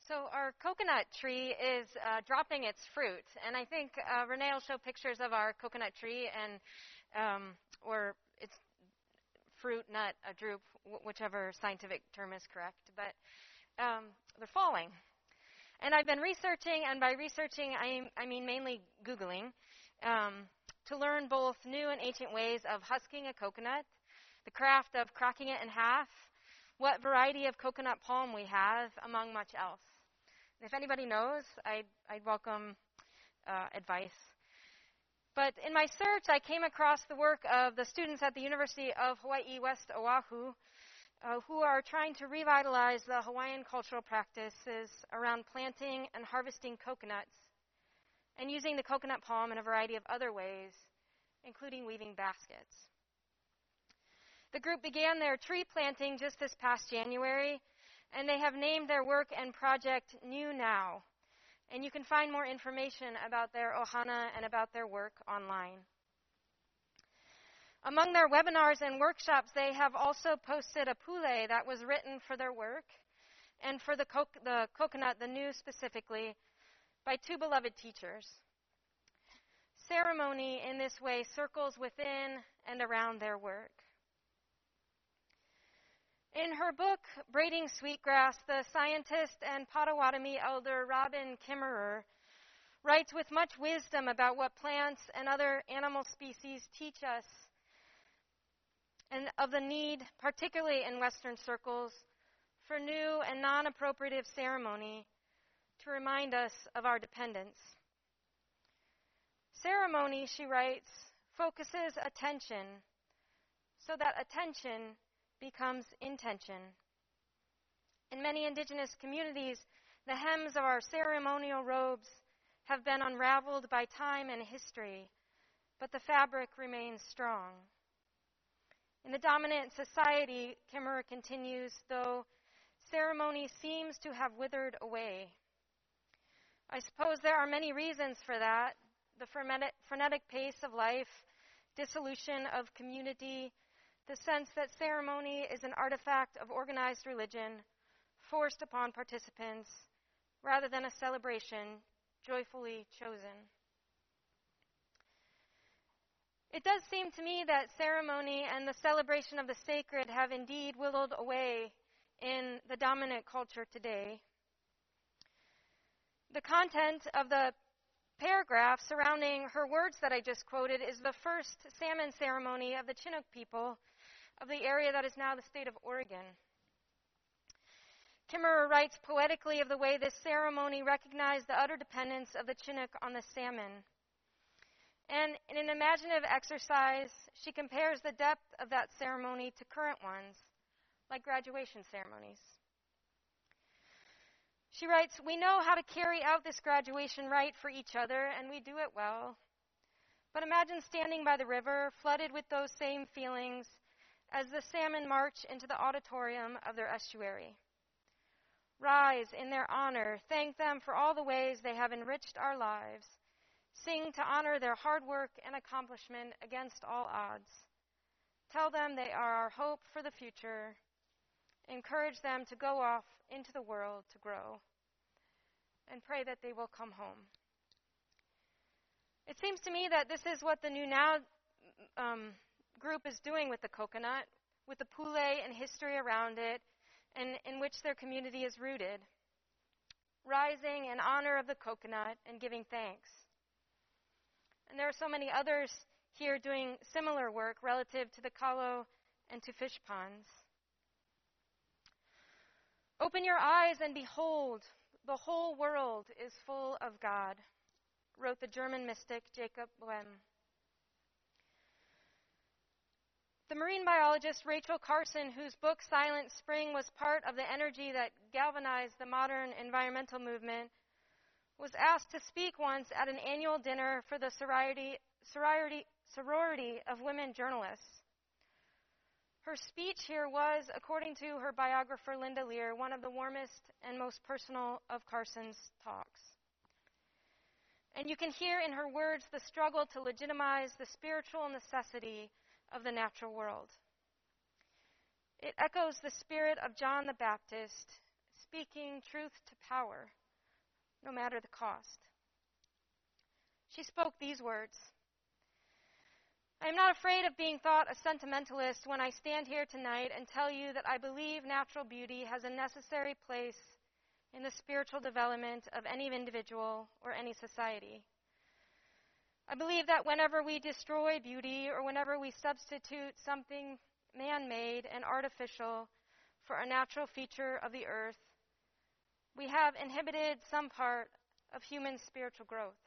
So our coconut tree is dropping its fruit, and I think Renee will show pictures of our coconut tree, and or its fruit, nut, a drupe, whichever scientific term is correct. But they're falling, and I've been researching, and by researching I mean mainly Googling, to learn both new and ancient ways of husking a coconut, the craft of cracking it in half, what variety of coconut palm we have, among much else. If anybody knows, I'd welcome advice. But in my search, I came across the work of the students at the University of Hawaii West Oahu, who are trying to revitalize the Hawaiian cultural practices around planting and harvesting coconuts and using the coconut palm in a variety of other ways, including weaving baskets. The group began their tree planting just this past January, and they have named their work and project New Now. And you can find more information about their ohana and about their work online. Among their webinars and workshops, they have also posted a pule that was written for their work and for the coconut, the new specifically, by two beloved teachers. Ceremony in this way circles within and around their work. In her book, Braiding Sweetgrass, the scientist and Potawatomi elder Robin Kimmerer writes with much wisdom about what plants and other animal species teach us and of the need, particularly in Western circles, for new and non-appropriative ceremony to remind us of our dependence. Ceremony, she writes, focuses attention so that attention becomes intention. In many indigenous communities, the hems of our ceremonial robes have been unraveled by time and history, but the fabric remains strong. In the dominant society, Kimmerer continues, though ceremony seems to have withered away. I suppose there are many reasons for that: the frenetic pace of life, dissolution of community, the sense that ceremony is an artifact of organized religion forced upon participants rather than a celebration joyfully chosen. It does seem to me that ceremony and the celebration of the sacred have indeed willowed away in the dominant culture today. The content of the paragraph surrounding her words that I just quoted is the first salmon ceremony of the Chinook people of the area that is now the state of Oregon. Kimmerer writes poetically of the way this ceremony recognized the utter dependence of the Chinook on the salmon. And in an imaginative exercise, she compares the depth of that ceremony to current ones, like graduation ceremonies. She writes, "We know how to carry out this graduation rite for each other, and we do it well. But imagine standing by the river, flooded with those same feelings, as the salmon march into the auditorium of their estuary. Rise in their honor, thank them for all the ways they have enriched our lives, sing to honor their hard work and accomplishment against all odds. Tell them they are our hope for the future. Encourage them to go off into the world to grow, and pray that they will come home." It seems to me that this is what the New Now group is doing with the coconut, with the pule and history around it, and in which their community is rooted, rising in honor of the coconut and giving thanks. And there are so many others here doing similar work relative to the kalo and to fish ponds. "Open your eyes and behold, the whole world is full of God," wrote the German mystic Jacob Boehme. The marine biologist Rachel Carson, whose book Silent Spring was part of the energy that galvanized the modern environmental movement, was asked to speak once at an annual dinner for the sorority of women journalists. Her speech here was, according to her biographer Linda Lear, one of the warmest and most personal of Carson's talks. And you can hear in her words the struggle to legitimize the spiritual necessity of the natural world. It echoes the spirit of John the Baptist, speaking truth to power, no matter the cost. She spoke these words: I am not afraid of being thought a sentimentalist when I stand here tonight and tell you that I believe natural beauty has a necessary place in the spiritual development of any individual or any society. I believe that whenever we destroy beauty or whenever we substitute something man-made and artificial for a natural feature of the earth, we have inhibited some part of human spiritual growth.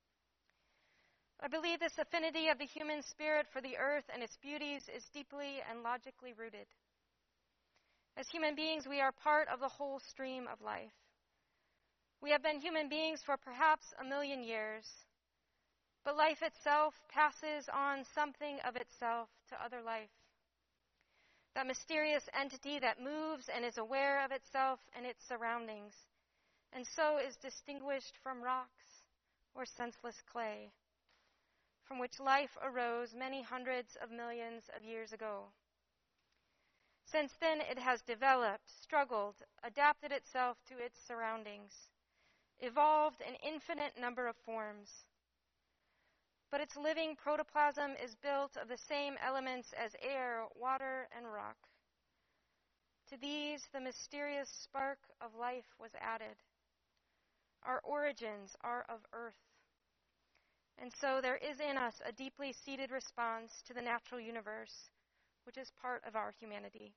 I believe this affinity of the human spirit for the earth and its beauties is deeply and logically rooted. As human beings, we are part of the whole stream of life. We have been human beings for perhaps 1 million years, but life itself passes on something of itself to other life. That mysterious entity that moves and is aware of itself and its surroundings, and so is distinguished from rocks or senseless clay, from which life arose many hundreds of millions of years ago. Since then, it has developed, struggled, adapted itself to its surroundings, evolved an infinite number of forms. But its living protoplasm is built of the same elements as air, water, and rock. To these, the mysterious spark of life was added. Our origins are of earth. And so there is in us a deeply seated response to the natural universe, which is part of our humanity.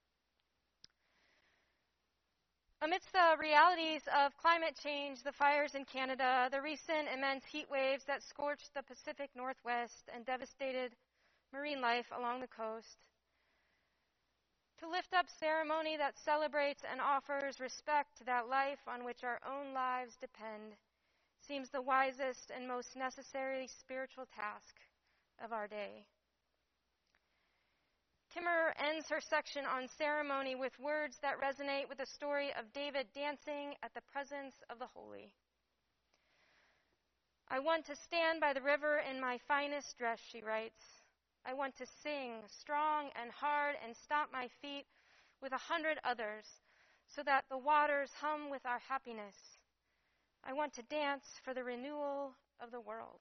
Amidst the realities of climate change, the fires in Canada, the recent immense heat waves that scorched the Pacific Northwest and devastated marine life along the coast, to lift up ceremony that celebrates and offers respect to that life on which our own lives depend seems the wisest and most necessary spiritual task of our day. Kimmerer ends her section on ceremony with words that resonate with the story of David dancing at the presence of the holy. I want to stand by the river in my finest dress, she writes. I want to sing strong and hard and stomp my feet with 100 others so that the waters hum with our happiness. I want to dance for the renewal of the world.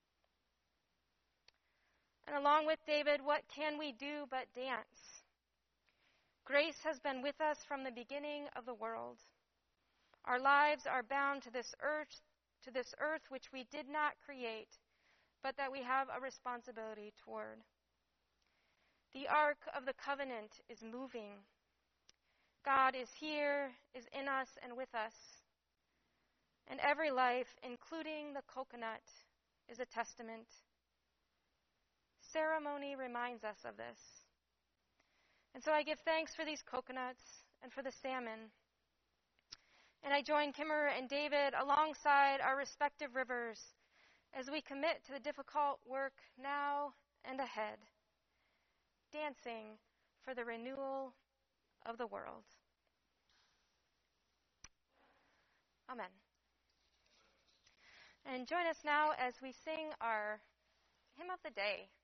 And along with David, what can we do but dance? Grace has been with us from the beginning of the world. Our lives are bound to this earth which we did not create, but that we have a responsibility toward. The Ark of the Covenant is moving. God is here, is in us, and with us. And every life, including the coconut, is a testament. Ceremony reminds us of this. And so I give thanks for these coconuts and for the salmon. And I join Kimmerer and David alongside our respective rivers as we commit to the difficult work now and ahead, dancing for the renewal of the world. Amen. And join us now as we sing our hymn of the day.